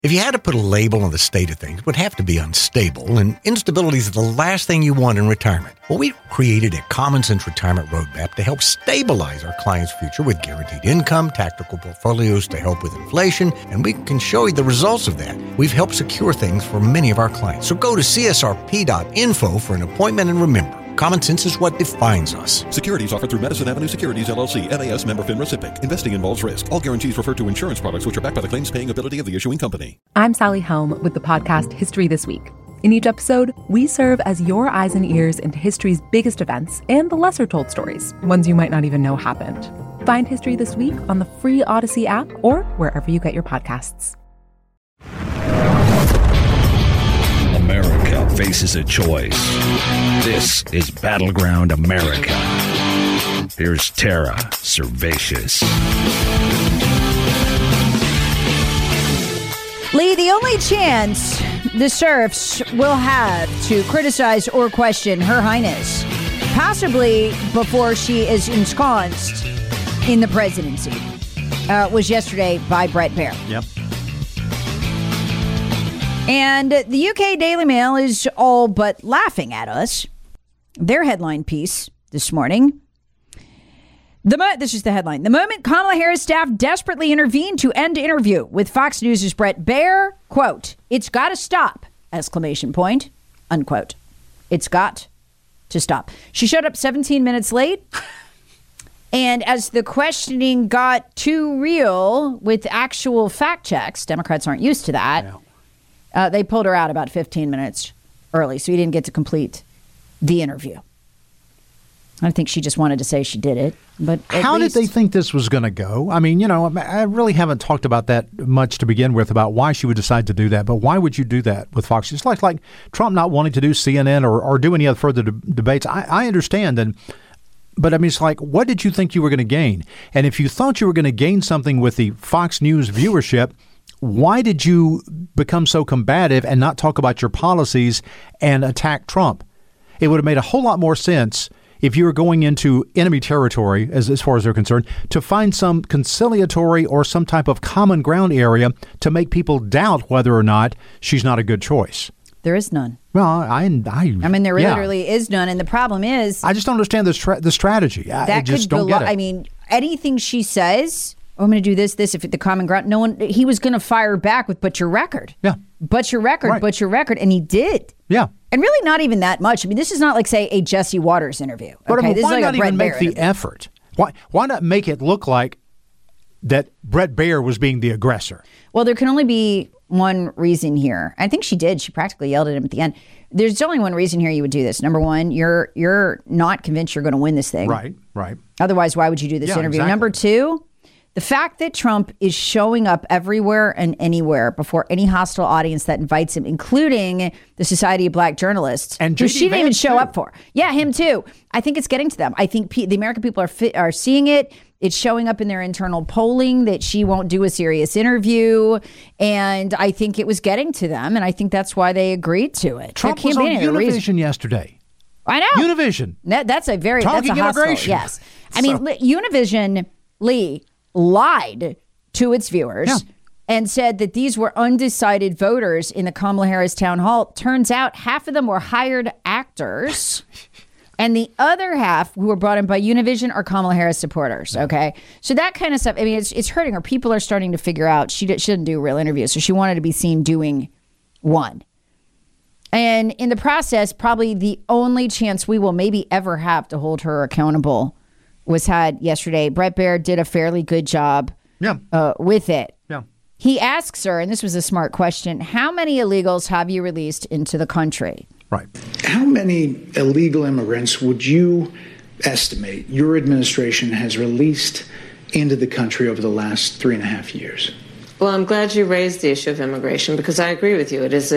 If you had to put a label on the state of things, it would have to be unstable, and instability is the last thing you want in retirement. Well, we created a Common Sense Retirement Roadmap to help stabilize our clients' future with guaranteed income, tactical portfolios to help with inflation, and we can show you the results of that. We've helped secure things for many of our clients. So go to csrp.info for an appointment, and remember, common sense is what defines us. Securities offered through Madison Avenue Securities, LLC, NAS member FINRA SIPC. Investing involves risk. All guarantees refer to insurance products which are backed by the claims-paying ability of the issuing company. I'm Sally Helm with the podcast History This Week. In each episode, we serve as your eyes and ears into history's biggest events and the lesser-told stories, ones you might not even know happened. Find History This Week on the free Odyssey app or wherever you get your podcasts. America faces a choice. This is Battleground America. Here's Tara Servatius. Lee, the only chance the serfs will have to criticize or question Her Highness, possibly before she is ensconced in the presidency, was yesterday by Bret Baier. Yep. And the UK Daily Mail is all but laughing at us. Their headline piece this morning. This is the headline. The moment Kamala Harris staff desperately intervened to end interview with Fox News' Bret Baier, quote, "It's got to stop," exclamation point, unquote. It's got to stop. She showed up 17 minutes late. And as the questioning got too real with actual fact checks, Democrats aren't used to that. Yeah. They pulled her out about 15 minutes early, so he didn't get to complete the interview. I think she just wanted to say she did it. But how did they think this was going to go? I mean, you know, I really haven't talked about that much to begin with, about why she would decide to do that. But why would you do that with Fox? It's like Trump not wanting to do CNN or do any other further debates. I understand. But I mean, it's like, what did you think you were going to gain? And if you thought you were going to gain something with the Fox News viewership, why did you become so combative and not talk about your policies and attack Trump? It would have made a whole lot more sense if you were going into enemy territory, as far as they're concerned, to find some conciliatory or some type of common ground area to make people doubt whether or not she's not a good choice. There is none. Well, I mean, there literally is none. And the problem is, I just don't understand the strategy. I just don't get it. I mean, anything she says, I'm going to do this, if the common ground, he was going to fire back with, but your record. Yeah. But your record, right. But your record. And he did. Yeah. And really not even that much. I mean, this is not like, say, a Jesse Waters interview. But okay? I mean, This why is like not a Bret even make Baier the interview. effort? Why not make it look like that Bret Baier was being the aggressor? Well, there can only be one reason here. I think she did. She practically yelled at him at the end. There's only one reason here you would do this. Number one, you're not convinced you're going to win this thing. Right. Otherwise, why would you do this interview? Exactly. Number two, the fact that Trump is showing up everywhere and anywhere before any hostile audience that invites him, including the Society of Black Journalists, and who J.D. she didn't even Vance, show too. up for. Yeah, him too. I think it's getting to them. I think the American people are seeing it. It's showing up in their internal polling that she won't do a serious interview. And I think it was getting to them. And I think that's why they agreed to it. Trump was on Univision yesterday. I know. Univision. That's a Talking hostile. immigration. Yes. I mean, Univision, Lee, lied to its viewers and said that these were undecided voters in the Kamala Harris town hall. Turns out half of them were hired actors. And the other half who were brought in by Univision are Kamala Harris supporters. Okay. So that kind of stuff. I mean, it's hurting her. People are starting to figure out she shouldn't do real interviews. So she wanted to be seen doing one. And in the process, probably the only chance we will maybe ever have to hold her accountable was had yesterday. Bret Baier did a fairly good job with it. Yeah. He asks her, and this was a smart question, how many illegals have you released into the country? Right. How many illegal immigrants would you estimate your administration has released into the country over the last 3.5 years? Well, I'm glad you raised the issue of immigration because I agree with you. It is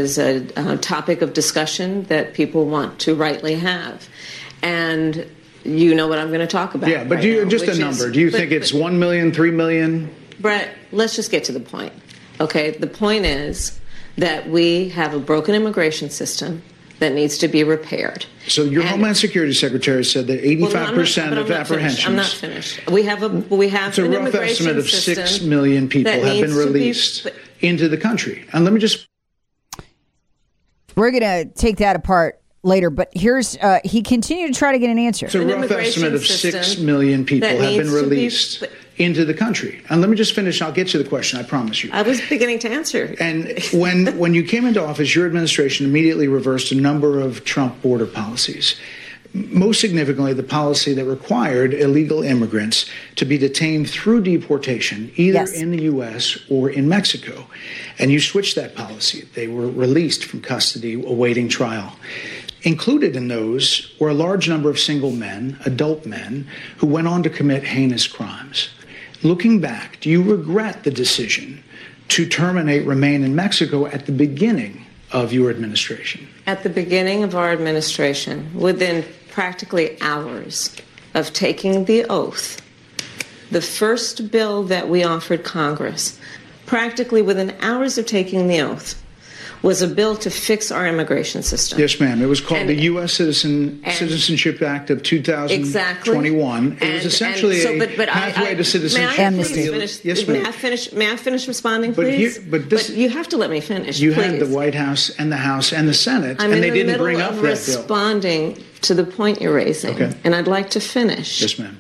a topic of discussion that people want to rightly have. And you know what I'm going to talk about. Yeah, but just a number. Do you think it's 1 million, 3 million? Brett, let's just get to the point. Okay, the point is that we have a broken immigration system that needs to be repaired. So your Homeland Security Secretary said that 85% of apprehensions. I'm not finished. We have it's a an rough immigration estimate of system 6 million people have been released into the country. And let me just... We're going to take that apart later, but here's he continued to try to get an answer. It's a rough estimate of 6 million people have been released into the country. And let me just finish. I'll get to the question, I promise you. I was beginning to answer. And when you came into office, your administration immediately reversed a number of Trump border policies. Most significantly, the policy that required illegal immigrants to be detained through deportation, either in the U.S. or in Mexico. And you switched that policy. They were released from custody awaiting trial. Included in those were a large number of single men, adult men, who went on to commit heinous crimes. Looking back, do you regret the decision to terminate Remain in Mexico at the beginning of your administration? At the beginning of our administration, within practically hours of taking the oath, the first bill that we offered Congress, practically within hours of taking the oath, was a bill to fix our immigration system. Yes, ma'am. It was called the U.S. Citizenship Act of 2021. Exactly. It was essentially a pathway to citizenship. Yes, ma'am. May I finish responding, please? But you have to let me finish, You please. had the White House and the House and the Senate, and they didn't bring up that bill. I'm responding to the point you're raising, and I'd like to finish. Yes, ma'am.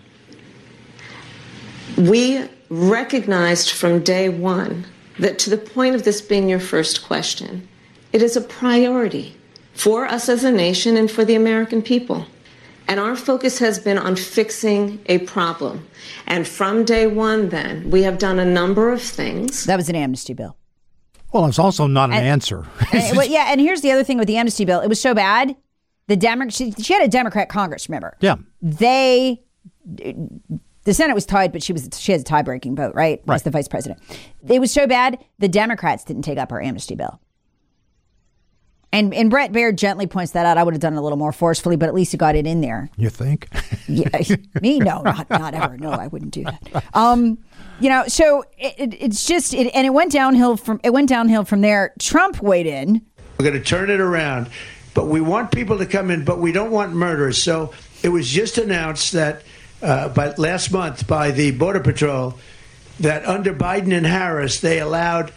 We recognized from day one that, to the point of this being your first question, it is a priority for us as a nation and for the American people. And our focus has been on fixing a problem. And from day one, then, we have done a number of things. That was an amnesty bill. Well, it's also not an answer. And here's the other thing with the amnesty bill. It was so bad. She had a Democrat Congress, remember? Yeah. The Senate was tied, but she has a tie-breaking vote, right? As the vice president. It was so bad, the Democrats didn't take up our amnesty bill. And Brett Baird gently points that out. I would have done it a little more forcefully, but at least he got it in there. You think? Yeah, me? No, not ever. No, I wouldn't do that. So it's just, and it went downhill from there. Trump weighed in. We're going to turn it around, but we want people to come in, but we don't want murderers. So it was just announced that but last month by the Border Patrol that under Biden and Harris, they allowed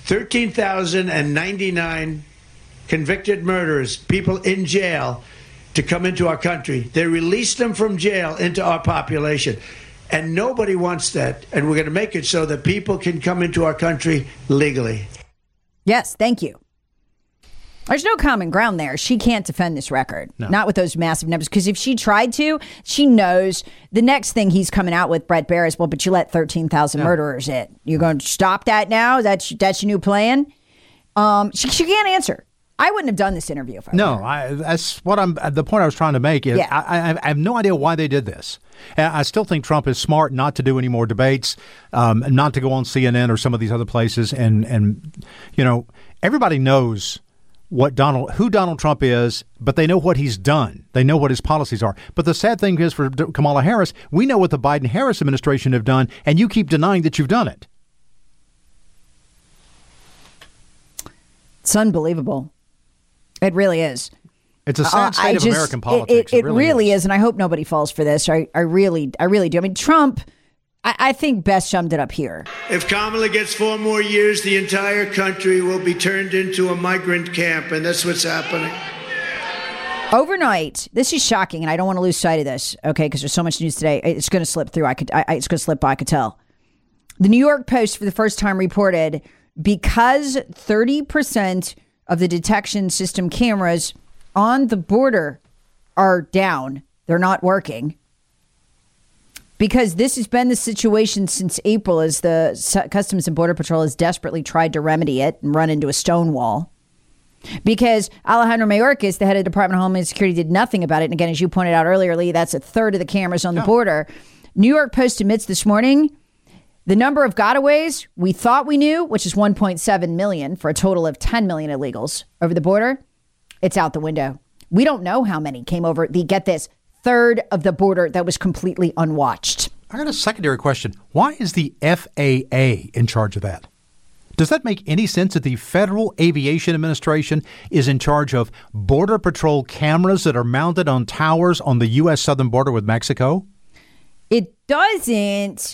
13,099 convicted murderers, people in jail, to come into our country. They released them from jail into our population. And nobody wants that. And we're going to make it so that people can come into our country legally. Yes, thank you. There's no common ground there. She can't defend this record. No. Not with those massive numbers. Because if she tried to, she knows the next thing he's coming out with, Brett Baird, is, well, but you let 13,000 murderers in. You're going to stop that now? That's your new plan? She can't answer. I wouldn't have done this interview if I were her. That's what the point I was trying to make is I have no idea why they did this. I still think Trump is smart not to do any more debates, not to go on CNN or some of these other places. And everybody knows who Donald Trump is, but they know what he's done. They know what his policies are. But the sad thing is for Kamala Harris, we know what the Biden-Harris administration have done, and you keep denying that you've done it. It's unbelievable. It really is. It's a sad state of American politics. It really is, and I hope nobody falls for this. I really do. I mean, Trump, I think best summed it up here. If Kamala gets 4 more years, the entire country will be turned into a migrant camp, and that's what's happening. Overnight, this is shocking, and I don't want to lose sight of this, okay, because there's so much news today. It's going to slip through. It's going to slip by, I could tell. The New York Post, for the first time, reported because 30% of the detection system cameras on the border are down, they're not working, because this has been the situation since April as the Customs and Border Patrol has desperately tried to remedy it and run into a stone wall. Because Alejandro Mayorkas, the head of the Department of Homeland Security, did nothing about it. And again, as you pointed out earlier, Lee, that's a third of the cameras on the border. New York Post admits this morning the number of gotaways we thought we knew, which is 1.7 million for a total of 10 million illegals over the border, it's out the window. We don't know how many came over get this, third of the border that was completely unwatched. I got a secondary question. Why is the FAA in charge of that? Does that make any sense that the Federal Aviation Administration is in charge of Border Patrol cameras that are mounted on towers on the U.S. southern border with Mexico? It doesn't.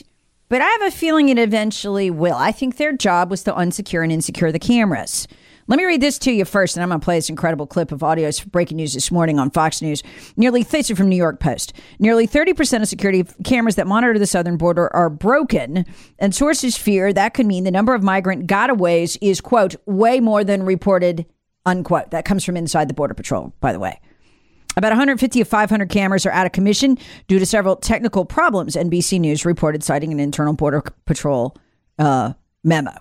but I have a feeling it eventually will. I think their job was to unsecure and insecure the cameras. Let me read this to you first, and I'm going to play this incredible clip of audio. It's breaking news this morning on Fox News. This is from New York Post. Nearly 30% of security cameras that monitor the southern border are broken, and sources fear that could mean the number of migrant gotaways is, quote, way more than reported, unquote. That comes from inside the Border Patrol, by the way. About 150 of 500 cameras are out of commission due to several technical problems, NBC News reported, citing an internal Border Patrol memo.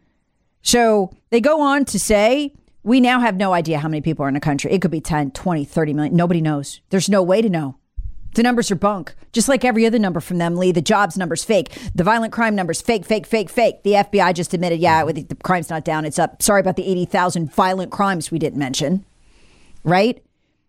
So they go on to say, we now have no idea how many people are in the country. It could be 10, 20, 30 million. Nobody knows. There's no way to know. The numbers are bunk. Just like every other number from them, Lee. The jobs number's fake. The violent crime number's fake. The FBI just admitted, the crime's not down. It's up. Sorry about the 80,000 violent crimes we didn't mention. Right?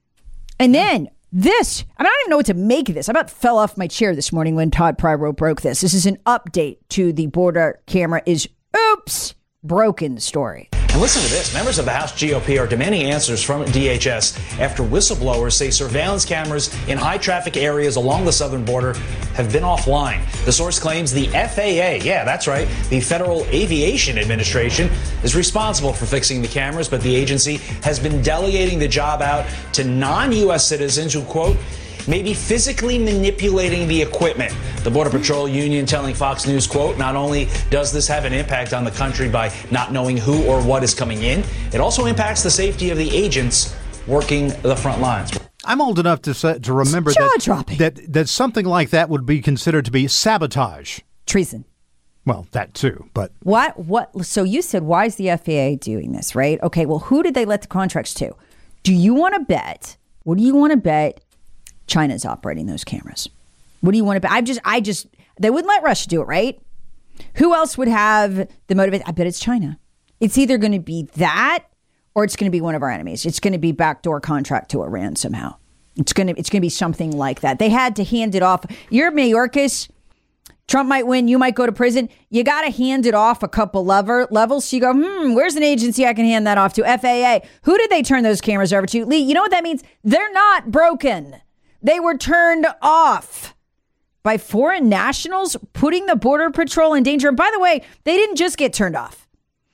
And then this, I don't even know what to make of this. I about fell off my chair this morning when Todd Pryor broke this. This is an update to the border camera is, oops, broken story. And listen to this. Members of the House GOP are demanding answers from DHS after whistleblowers say surveillance cameras in high traffic areas along the southern border have been offline. The source claims the FAA, that's right, the Federal Aviation Administration, is responsible for fixing the cameras, but the agency has been delegating the job out to non-U.S. citizens who, quote, may be physically manipulating the equipment. The Border Patrol Union telling Fox News, quote, not only does this have an impact on the country by not knowing who or what is coming in, it also impacts the safety of the agents working the front lines. I'm old enough to remember that something like that would be considered to be sabotage. Treason. Well, that too, but... What? So you said, why is the FAA doing this, right? Okay, well, who did they let the contracts to? Do you want to bet? What do you want to bet? China's operating those cameras. What do you want to bet? They wouldn't let Russia do it, right? Who else would have the motivation? I bet it's China. It's either going to be that or it's going to be one of our enemies. It's going to be backdoor contract to Iran somehow. It's going to be something like that. They had to hand it off. You're Mayorkas. Trump might win. You might go to prison. You got to hand it off a couple levels. So you go, where's an agency I can hand that off to? FAA. Who did they turn those cameras over to? Lee, you know what that means? They're not broken. They were turned off by foreign nationals, putting the Border Patrol in danger. And by the way, they didn't just get turned off.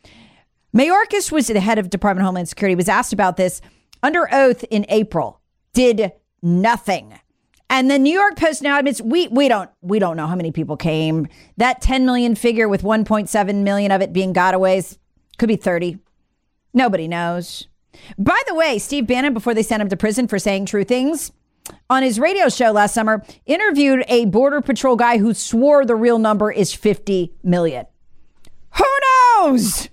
Mayorkas was the head of Department of Homeland Security, was asked about this under oath in April, did nothing. And the New York Post now admits we don't know how many people came. That 10 million figure with 1.7 million of it being gotaways could be 30. Nobody knows. By the way, Steve Bannon, before they sent him to prison for saying true things, on his radio show last summer, interviewed a Border Patrol guy who swore the real number is 50 million. Who knows?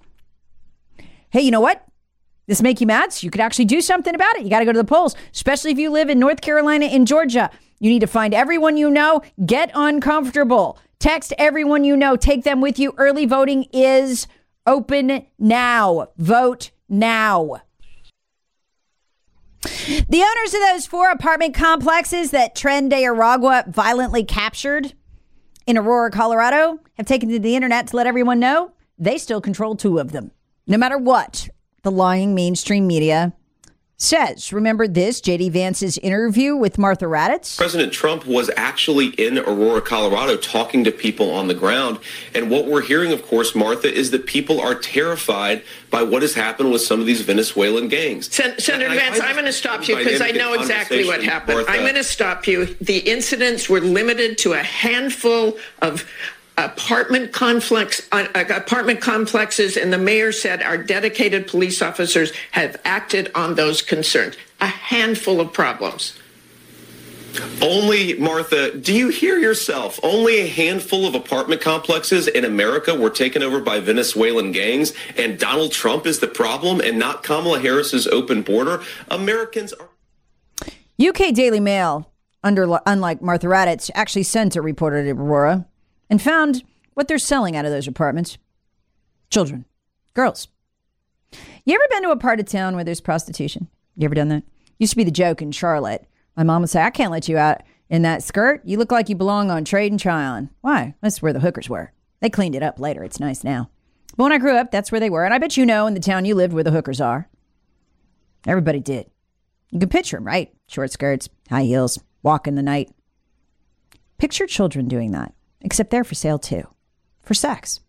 Hey, you know what? This make you mad? So you could actually do something about it. You got to go to the polls, especially if you live in North Carolina and Georgia. You need to find everyone you know. Get uncomfortable. Text everyone you know. Take them with you. Early voting is open now. Vote now. The owners of those 4 apartment complexes that Tren de Aragua violently captured in Aurora, Colorado, have taken to the internet to let everyone know they still control 2 of them. No matter what the lying mainstream media says. Remember this, J.D. Vance's interview with Martha Raddatz? President Trump was actually in Aurora, Colorado, talking to people on the ground. And what we're hearing, of course, Martha, is that people are terrified by what has happened with some of these Venezuelan gangs. Senator Vance, I'm going to stop you because I know exactly what happened. Martha. I'm going to stop you. The incidents were limited to a handful of apartment complexes, and the mayor said our dedicated police officers have acted on those concerns. A handful of problems. Only, Martha, do you hear yourself? Only a handful of apartment complexes in America were taken over by Venezuelan gangs, and Donald Trump is the problem and not Kamala Harris's open border. Americans are... UK Daily Mail, unlike Martha Raddatz, actually sent a reporter to Aurora and found what they're selling out of those apartments. Children. Girls. You ever been to a part of town where there's prostitution? You ever done that? Used to be the joke in Charlotte. My mom would say, I can't let you out in that skirt. You look like you belong on Trade and Tryon. Why? That's where the hookers were. They cleaned it up later. It's nice now. But when I grew up, that's where they were. And I bet you know in the town you lived where the hookers are. Everybody did. You can picture them, right? Short skirts, high heels, walk in the night. Picture children doing that. except they're for sale too, for sex.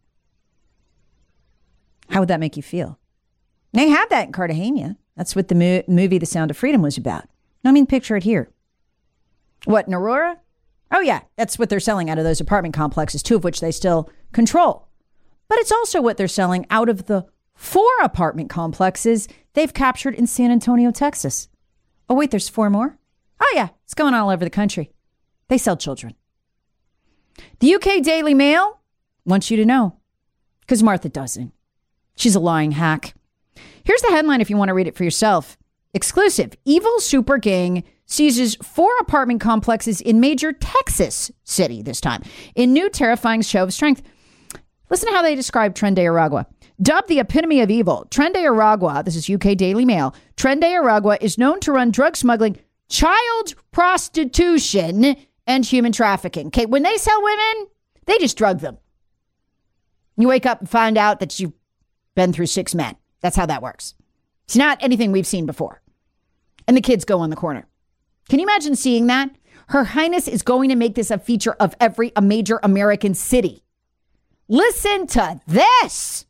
How would that make you feel? They have that in Cartagena. That's what the movie The Sound of Freedom was about. I mean, picture it here. What, in Aurora? Oh, yeah, that's what they're selling out of those apartment complexes, 2 of which they still control. But it's also what they're selling out of the 4 apartment complexes they've captured in San Antonio, Texas. Oh, wait, there's 4 more? Oh, yeah, it's going all over the country. They sell children. The UK Daily Mail wants you to know, because Martha doesn't. She's a lying hack. Here's the headline if you want to read it for yourself. Exclusive. Evil super gang seizes 4 apartment complexes in major Texas city this time in new terrifying show of strength. Listen to how they describe Tren de Aragua. Dubbed the epitome of evil, Tren de Aragua, this is UK Daily Mail, Tren de Aragua is known to run drug smuggling, child prostitution, and human trafficking. Okay, when they sell women, they just drug them. You wake up and find out that you've been through 6 men. That's how that works. It's not anything we've seen before. And the kids go on the corner. Can you imagine seeing that? Her Highness is going to make this a feature of every major American city. Listen to this.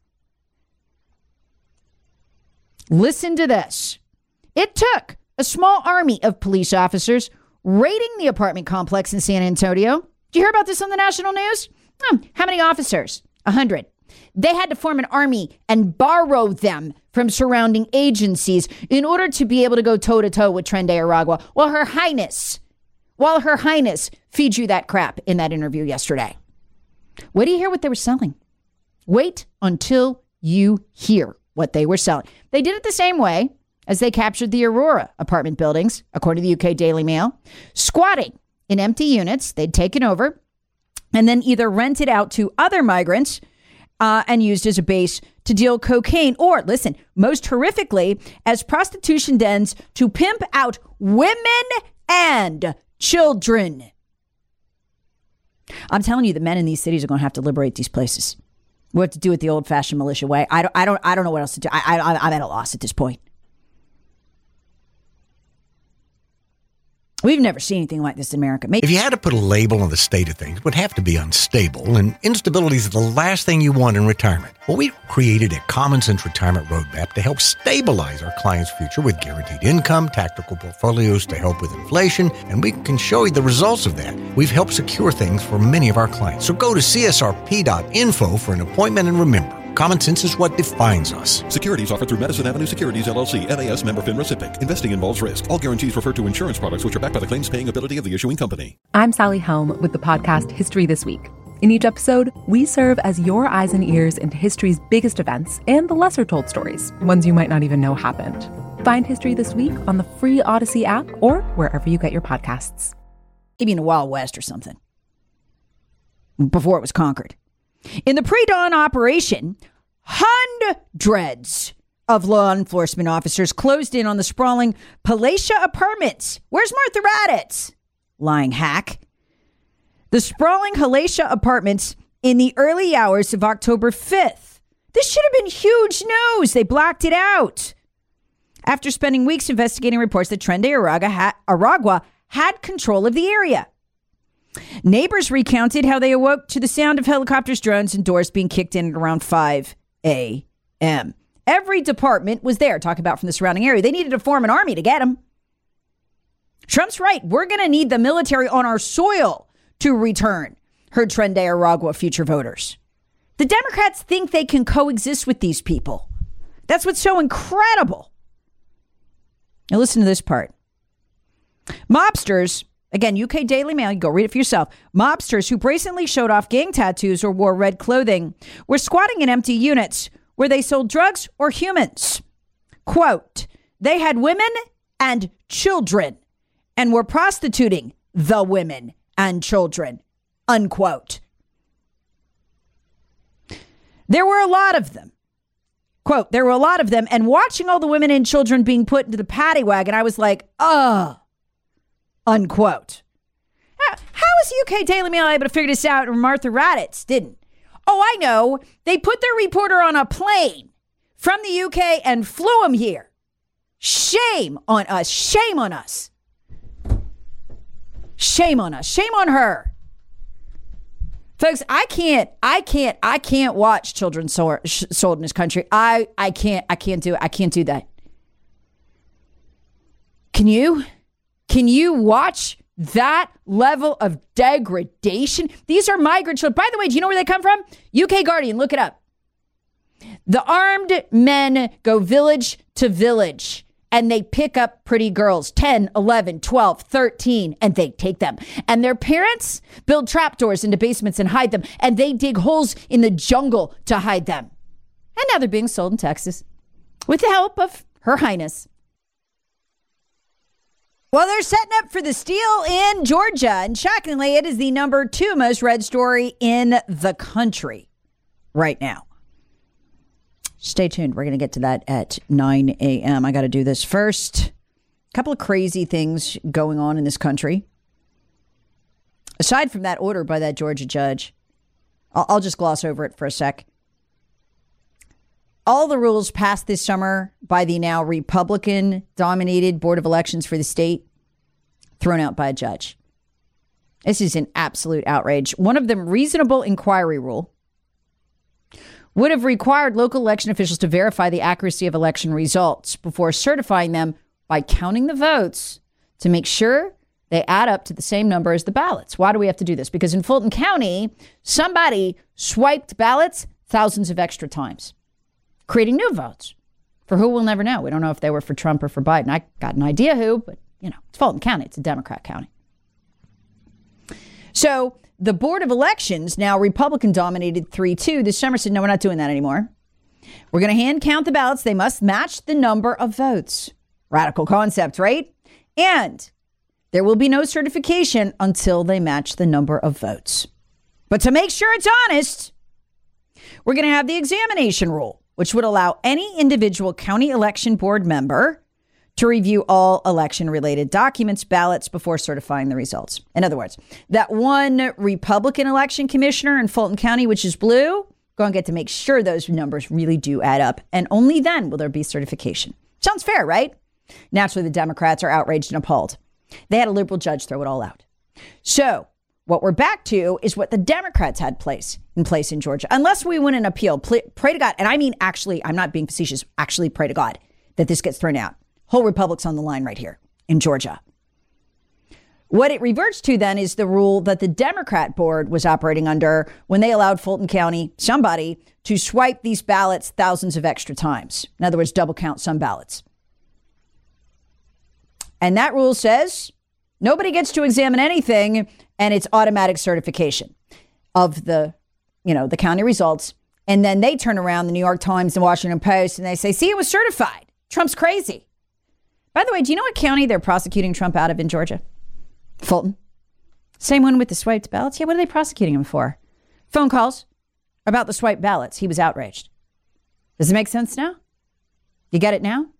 Listen to this. It took a small army of police officers raiding the apartment complex in San Antonio. Did you hear about this on the national news? How many officers? 100. They had to form an army and borrow them from surrounding agencies in order to be able to go toe-to-toe with Tren de Aragua while Her Highness feeds you that crap in that interview yesterday. Wait till you hear what they were selling. Wait until you hear what they were selling. They did it the same way as they captured the Aurora apartment buildings, according to the UK Daily Mail, squatting in empty units they'd taken over and then either rented out to other migrants and used as a base to deal cocaine or, listen, most horrifically, as prostitution dens to pimp out women and children. I'm telling you, the men in these cities are going to have to liberate these places. What to do with the old-fashioned militia way? I don't know what else to do. I'm at a loss at this point. We've never seen anything like this in America. If you had to put a label on the state of things, it would have to be unstable, and instability is the last thing you want in retirement. Well, we created a Common Sense Retirement Roadmap to help stabilize our clients' future with guaranteed income, tactical portfolios to help with inflation, and we can show you the results of that. We've helped secure things for many of our clients. So go to csrp.info for an appointment, and remember, common sense is what defines us. Securities offered through Madison Avenue Securities, LLC, NAS member FINRA SIPC. Investing involves risk. All guarantees refer to insurance products which are backed by the claims paying ability of the issuing company. I'm Sally Helm with the podcast History This Week. In each episode, we serve as your eyes and ears into history's biggest events and the lesser told stories, ones you might not even know happened. Find History This Week on the free Odyssey app or wherever you get your podcasts. Maybe in the Wild West or something. Before it was conquered. In the pre-dawn operation, hundreds of law enforcement officers closed in on the sprawling Palatial Apartments. Where's Martha Raddatz? Lying hack. The sprawling Palatial Apartments in the early hours of October 5th. This should have been huge news. They blacked it out. After spending weeks investigating reports that Tren de Aragua had control of the area. Neighbors recounted how they awoke to the sound of helicopters, drones, and doors being kicked in at around 5 a.m. Every department was there, talking about from the surrounding area. They needed to form an army to get them. Trump's right. We're going to need the military on our soil to return, heard Tren de Aragua future voters. The Democrats think they can coexist with these people. That's what's so incredible. Now listen to this part. Mobsters, again, UK Daily Mail, you go read it for yourself. Mobsters who brazenly showed off gang tattoos or wore red clothing were squatting in empty units where they sold drugs or humans. Quote, they had women and children and were prostituting the women and children, unquote. There were a lot of them. Quote, there were a lot of them. And watching all the women and children being put into the paddy wagon, I was like, unquote. How is UK Daily Mail able to figure this out and Martha Raddatz didn't? Oh, I know. They put their reporter on a plane from the UK and flew him here. Shame on us. Shame on us. Shame on us. Shame on her Folks, I can't watch children sold in this country. I can't do it. I can't do that. Can you? Can you watch that level of degradation? These are migrant children. By the way, do you know where they come from? UK Guardian, look it up. The armed men go village to village and they pick up pretty girls, 10, 11, 12, 13, and they take them. And their parents build trapdoors into basements and hide them. And they dig holes in the jungle to hide them. And now they're being sold in Texas with the help of Her Highness. Well, they're setting up for the steal in Georgia. And shockingly, it is the number 2 most read story in the country right now. Stay tuned. We're going to get to that at 9 a.m. I got to do this first. A couple of crazy things going on in this country. Aside from that order by that Georgia judge, I'll just gloss over it for a sec. All the rules passed this summer by the now Republican-dominated Board of Elections for the state, thrown out by a judge. This is an absolute outrage. One of them, reasonable inquiry rule, would have required local election officials to verify the accuracy of election results before certifying them by counting the votes to make sure they add up to the same number as the ballots. Why do we have to do this? Because in Fulton County, somebody swiped ballots thousands of extra times, creating new votes for who we'll never know. We don't know if they were for Trump or for Biden. I got an idea who, but, it's Fulton County. It's a Democrat county. So the Board of Elections, now Republican-dominated 3-2, this summer said, no, we're not doing that anymore. We're going to hand count the ballots. They must match the number of votes. Radical concept, right? And there will be no certification until they match the number of votes. But to make sure it's honest, we're going to have the examination rule, which would allow any individual county election board member to review all election-related documents, ballots, before certifying the results. In other words, that one Republican election commissioner in Fulton County, which is blue, going to get to make sure those numbers really do add up. And only then will there be certification. Sounds fair, right? Naturally, the Democrats are outraged and appalled. They had a liberal judge throw it all out. So what we're back to is what the Democrats had in place in Georgia. Unless we win an appeal, pray to God. And I mean, actually, I'm not being facetious. Actually, pray to God that this gets thrown out. Whole republic's on the line right here in Georgia. What it reverts to then is the rule that the Democrat board was operating under when they allowed Fulton County, somebody, to swipe these ballots thousands of extra times. In other words, double count some ballots. And that rule says nobody gets to examine anything, and it's automatic certification of the county results. And then they turn around, the New York Times and Washington Post, and they say, see, it was certified. Trump's crazy. By the way, do you know what county they're prosecuting Trump out of in Georgia? Fulton. Same one with the swiped ballots. Yeah, what are they prosecuting him for? Phone calls about the swiped ballots. He was outraged. Does it make sense now? You get it now?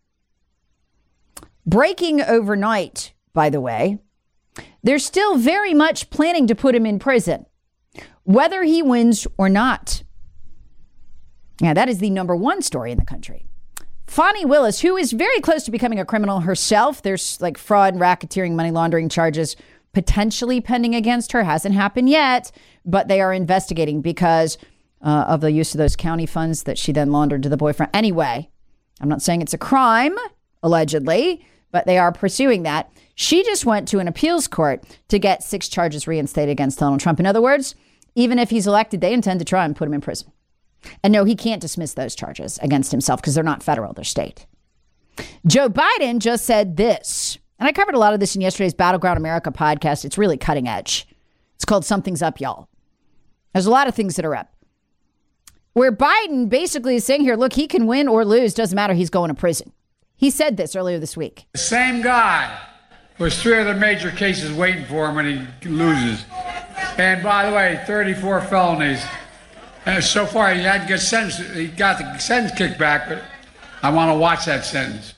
Breaking overnight, by the way, they're still very much planning to put him in prison, whether he wins or not. Yeah, that is the number 1 story in the country. Fani Willis, who is very close to becoming a criminal herself. There's like fraud, racketeering, money laundering charges potentially pending against her. Hasn't happened yet, but they are investigating because of the use of those county funds that she then laundered to the boyfriend. Anyway, I'm not saying it's a crime, allegedly, but they are pursuing that. She just went to an appeals court to get 6 charges reinstated against Donald Trump. In other words, even if he's elected, they intend to try and put him in prison. And no, he can't dismiss those charges against himself because they're not federal, they're state. Joe Biden just said this, and I covered a lot of this in yesterday's Battleground America podcast. It's really cutting edge. It's called Something's Up, Y'all. There's a lot of things that are up. Where Biden basically is saying here, look, he can win or lose. Doesn't matter. He's going to prison. He said this earlier this week. The same guy who has 3 other major cases waiting for him when he loses. And by the way, 34 felonies. And so far, he hadn't got sentenced. He got the sentence kicked back, but I want to watch that sentence.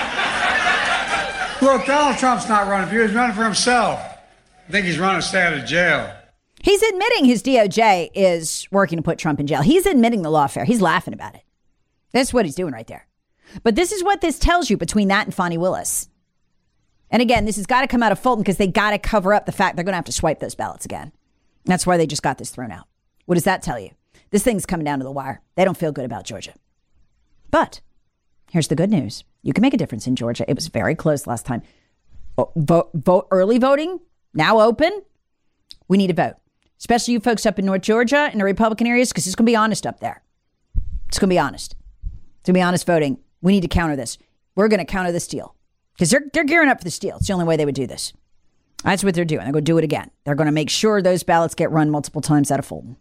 Look, Donald Trump's not running for you. He's running for himself. I think he's running to stay out of jail. He's admitting his DOJ is working to put Trump in jail. He's admitting the lawfare. He's laughing about it. That's what he's doing right there. But this is what this tells you between that and Fani Willis. And again, this has got to come out of Fulton because they got to cover up the fact they're going to have to swipe those ballots again. That's why they just got this thrown out. What does that tell you? This thing's coming down to the wire. They don't feel good about Georgia. But here's the good news. You can make a difference in Georgia. It was very close last time. Vote early voting, now open. We need to vote, especially you folks up in North Georgia in the Republican areas, because it's going to be honest up there. It's going to be honest. It's going to be honest voting. We need to counter this. We're going to counter this deal because they're gearing up for this deal. It's the only way they would do this. That's what they're doing. They're going to do it again. They're going to make sure those ballots get run multiple times out of Fulton.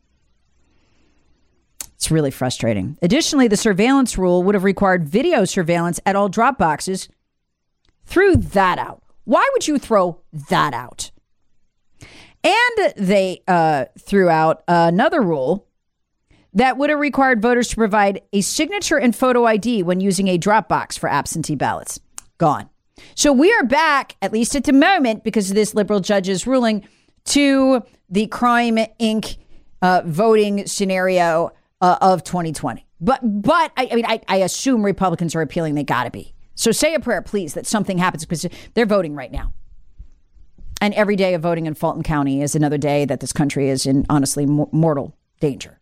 It's really frustrating. Additionally, the surveillance rule would have required video surveillance at all drop boxes. Threw that out. Why would you throw that out? And they threw out another rule that would have required voters to provide a signature and photo ID when using a drop box for absentee ballots. Gone. So we are back, at least at the moment, because of this liberal judge's ruling, to the Crime Inc. Voting scenario of 2020. But I assume Republicans are appealing. They got to be. So say a prayer, please, that something happens, because they're voting right now. And every day of voting in Fulton County is another day that this country is in, honestly, mortal danger.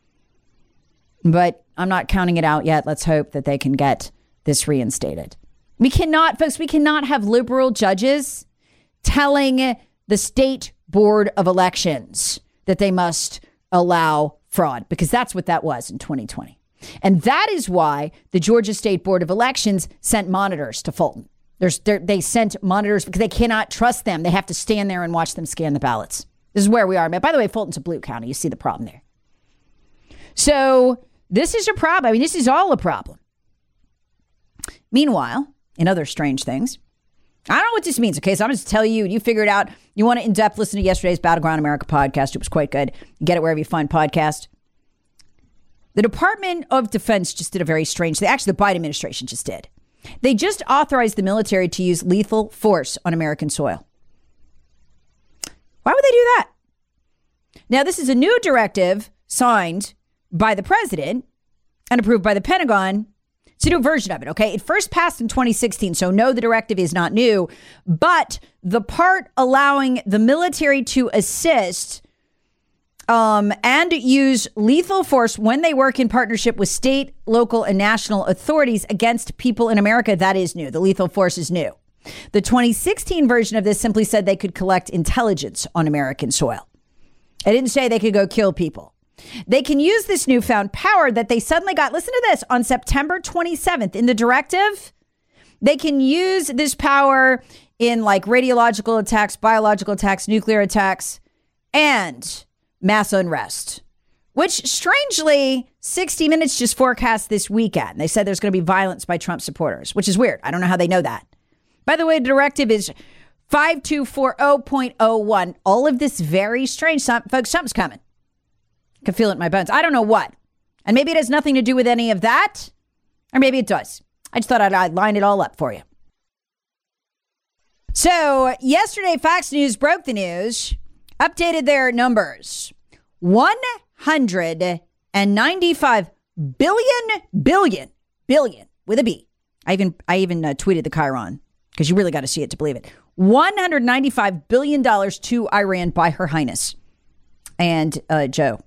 But I'm not counting it out yet. Let's hope that they can get this reinstated. We cannot, folks, we cannot have liberal judges telling the state board of elections that they must allow fraud, because that's what that was in 2020. And that is why the Georgia State Board of Elections sent monitors to Fulton. They sent monitors because they cannot trust them. They have to stand there and watch them scan the ballots. This is where we are. By the way, Fulton's a blue county. You see the problem there. So this is a problem. I mean, this is all a problem. Meanwhile, in other strange things, I don't know what this means, okay? So I'm just tell you, you figure it out. You want it in depth, listen to yesterday's Battleground America podcast. It was quite good. Get it wherever you find podcasts. The Department of Defense just did a very strange thing. Actually, the Biden administration just did. They just authorized the military to use lethal force on American soil. Why would they do that? Now, this is a new directive signed by the president and approved by the Pentagon. It's a new version of it, okay? It first passed in 2016, so no, the directive is not new. But the part allowing the military to assist and use lethal force when they work in partnership with state, local, and national authorities against people in America, that is new. The lethal force is new. The 2016 version of this simply said they could collect intelligence on American soil. It didn't say they could go kill people. They can use this newfound power that they suddenly got, listen to this, on September 27th in the directive. They can use this power in like radiological attacks, biological attacks, nuclear attacks, and mass unrest, which strangely 60 Minutes just forecast this weekend. They said there's going to be violence by Trump supporters, which is weird. I don't know how they know that. By the way, the directive is 5240.01. All of this very strange. Folks, something's coming. I can feel it in my bones. I don't know what. And maybe it has nothing to do with any of that. Or maybe it does. I just thought I'd line it all up for you. So yesterday, Fox News broke the news, updated their numbers. 195 billion with a B. I even tweeted the Chiron, because you really got to see it to believe it. $195 billion to Iran by Her Highness and Joe.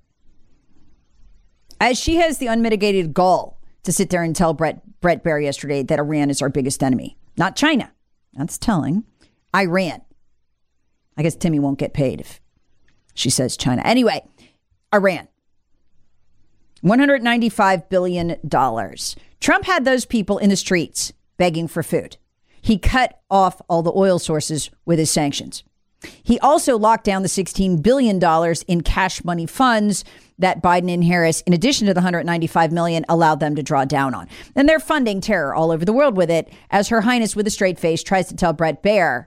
As she has the unmitigated gall to sit there and tell Brett Baier yesterday that Iran is our biggest enemy. Not China. That's telling. Iran. I guess Timmy won't get paid if she says China. Anyway, Iran. $195 billion. Trump had those people in the streets begging for food. He cut off all the oil sources with his sanctions. He also locked down the $16 billion in cash money funds that Biden and Harris, in addition to the $195 million, allowed them to draw down on. And they're funding terror all over the world with it, as Her Highness, with a straight face, tries to tell Brett Baier,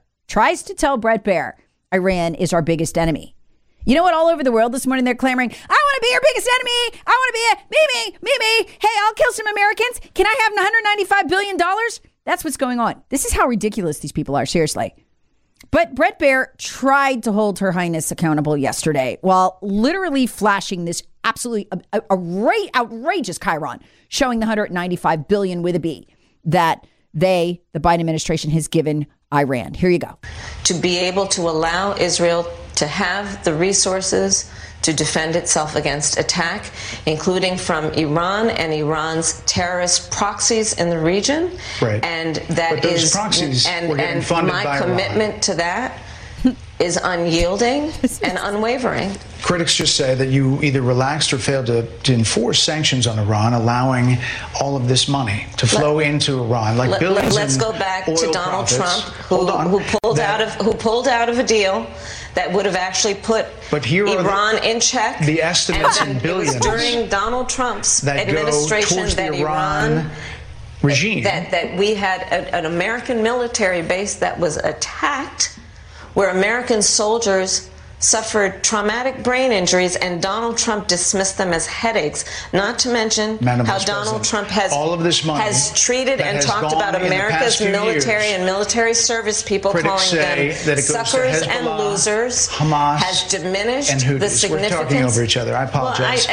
Iran is our biggest enemy. You know what? All over the world this morning, they're clamoring, I want to be your biggest enemy. I want to be me. Hey, I'll kill some Americans. Can I have $195 billion? That's what's going on. This is how ridiculous these people are, seriously. But Brett Baier tried to hold Her Highness accountable yesterday while literally flashing this absolutely outrageous Chiron, showing the $195 billion with a B that the Biden administration has given Iran. Here you go. To be able to allow Israel to have the resources to defend itself against attack, including from Iran and Iran's terrorist proxies in the region. Right. And that but those is, proxies and were getting funded my by commitment Iran. to that is unyielding and unwavering. Critics just say that you either relaxed or failed to enforce sanctions on Iran, allowing all of this money to flow into Iran, like billions. Let's go back to Donald Trump, who pulled out of a deal that would have actually put Iran in check. The estimates and in billions. It was during Donald Trump's that administration go towards that the Iran regime. That we had an American military base that was attacked, where American soldiers suffered traumatic brain injuries, and Donald Trump dismissed them as headaches, not to mention how Donald Trump has treated and talked about America's military and military service people, calling them suckers and losers, Hamas, has diminished the significance. We're talking over each other. I apologize.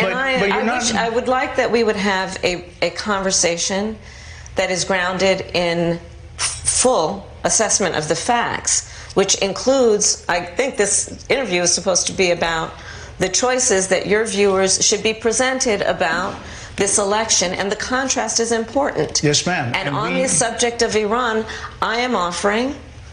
I would like that we would have a conversation that is grounded in full assessment of the facts, which includes, I think this interview is supposed to be about the choices that your viewers should be presented about this election, and the contrast is important. Yes, ma'am. And on the subject of Iran, I am offering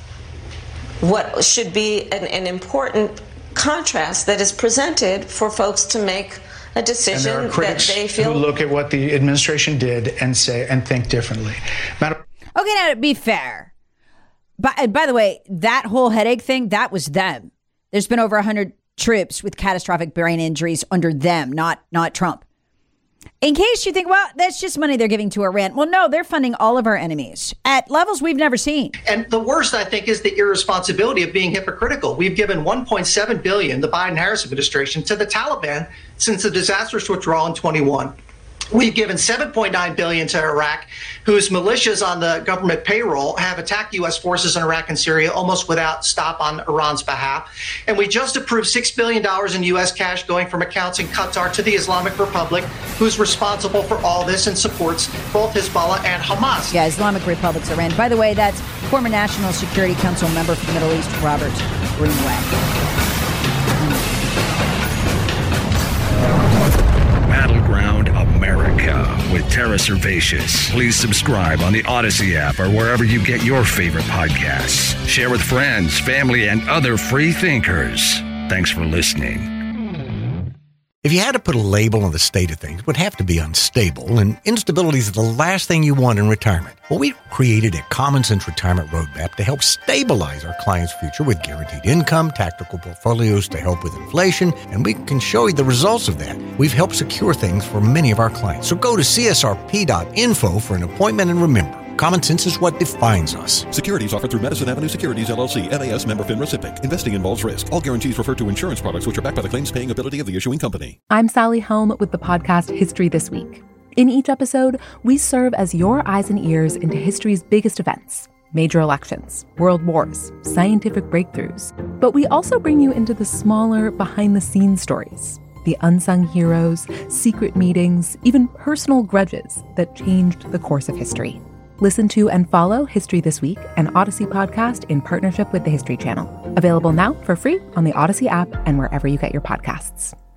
what should be an important contrast that is presented for folks to make a decision and there are critics that they feel. Who look at what the administration did and say and think differently. Okay, now to be fair. By the way, that whole headache thing, that was them. There's been over 100 troops with catastrophic brain injuries under them, not Trump. In case you think, well, that's just money they're giving to Iran. Well, no, they're funding all of our enemies at levels we've never seen. And the worst, I think, is the irresponsibility of being hypocritical. We've given $1.7 billion, the Biden-Harris administration, to the Taliban since the disastrous withdrawal in 21. We've given $7.9 billion to Iraq, whose militias on the government payroll have attacked U.S. forces in Iraq and Syria almost without stop on Iran's behalf. And we just approved $6 billion in U.S. cash going from accounts in Qatar to the Islamic Republic, who's responsible for all this and supports both Hezbollah and Hamas. Yeah, Islamic Republic's Iran. By the way, that's former National Security Council member for the Middle East, Robert Greenway. Battleground America with Tara Servatius. Please subscribe on the Odyssey app or wherever you get your favorite podcasts. Share with friends, family, and other free thinkers. Thanks for listening. If you had to put a label on the state of things, it would have to be unstable, and instability is the last thing you want in retirement. Well, we created a Common Sense Retirement Roadmap to help stabilize our clients' future with guaranteed income, tactical portfolios to help with inflation, and we can show you the results of that. We've helped secure things for many of our clients. So go to csrp.info for an appointment, and remember, common sense is what defines us. Securities offered through Madison Avenue Securities, LLC, NAS member FINRA SIPC. Investing involves risk. All guarantees refer to insurance products which are backed by the claims paying ability of the issuing company. I'm Sally Helm with the podcast History This Week. In each episode, we serve as your eyes and ears into history's biggest events, major elections, world wars, scientific breakthroughs. But we also bring you into the smaller, behind-the-scenes stories, the unsung heroes, secret meetings, even personal grudges that changed the course of history. Listen to and follow History This Week, an Odyssey podcast in partnership with the History Channel. Available now for free on the Odyssey app and wherever you get your podcasts.